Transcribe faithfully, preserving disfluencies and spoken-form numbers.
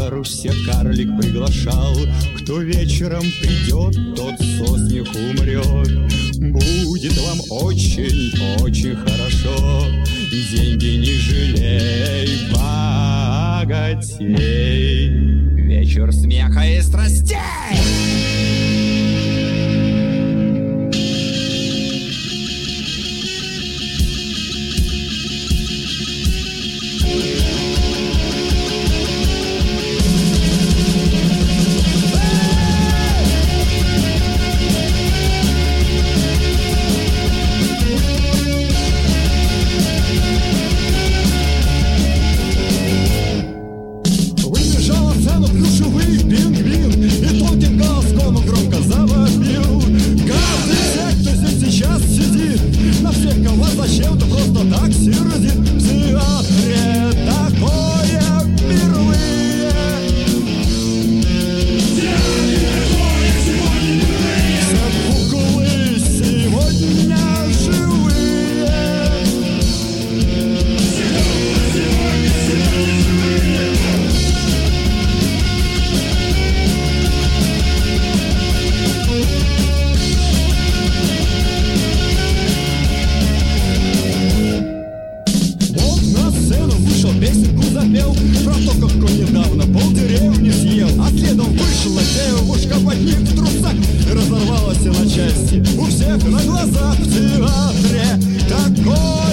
театр всех карлик приглашал. Кто вечером придет, тот со смеху умрет. Будет вам очень, очень хорошо. Деньги не жалей, богатей. Вечер смеха и страстей. Про то, как он недавно полдеревни съел. А следом вышла девушка-ботник в трусах и разорвалась на части у всех на глазах в театре. Такое